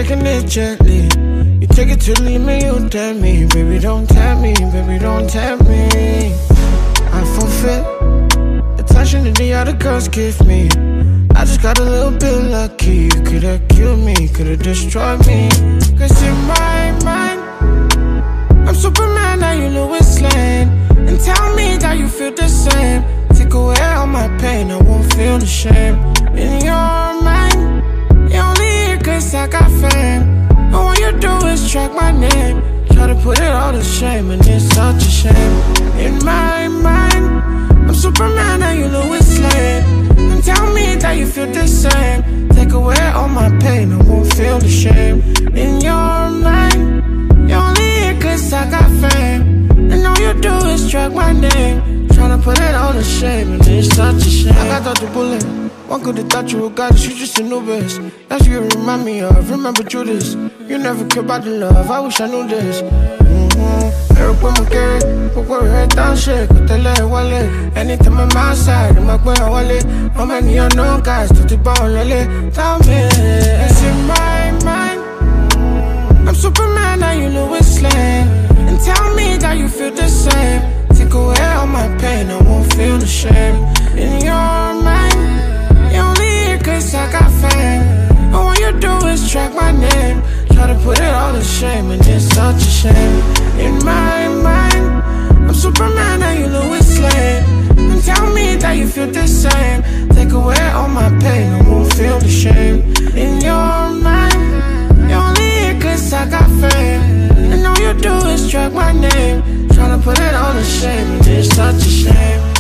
taking it gently. You take it to leave me, you tempt me. Baby, don't tempt me, baby, don't tempt me. I forfeit attention that the other girls give me. I just got a little bit lucky. You could've killed me, could've destroyed me. Cause in my mind, I'm Superman, now you Lois Lane. And tell me that you feel the same. Take away all my pain, I won't feel the shame. In your mind, you only here cause I got fame. And all you do is track my name. Try to put it all to shame, and it's such a shame. In my mind, I'm Superman, now you Lois Lane. And tell me that you feel the same. Take away all my pain, I won't feel the shame. In your mind, you only here cause I got fame. And all you do is track my name. Tryna put it all to shame, and it's such a shame. I got out the bullet. One could've thought you were goddess, you just a novice. That's what you remind me of, remember Judas. You never cared about the love, I wish I knew this. Eric when I carry, put your head down, shake, put the leg wallet. Anytime I'm outside, I'm like, where I wallet. How many unknown guys, to the ball, lolly. Tell me, it's in my mind. I'm Superman, now you Lois Lane. And tell me that you feel the same. Take away all my pain, I won't feel the shame. In your mind, you only here cause I got fame. And all you do is track my name. Try to put it all to shame, and it's such a shame. In my mind, I'm Superman, now you Lois Lane. And tell me that you feel the same. Take away all my pain, I won't feel the shame. In your mind, you only here cause I got fame. And all you do is track my name. Tryna put it all to shame, and it's such a shame.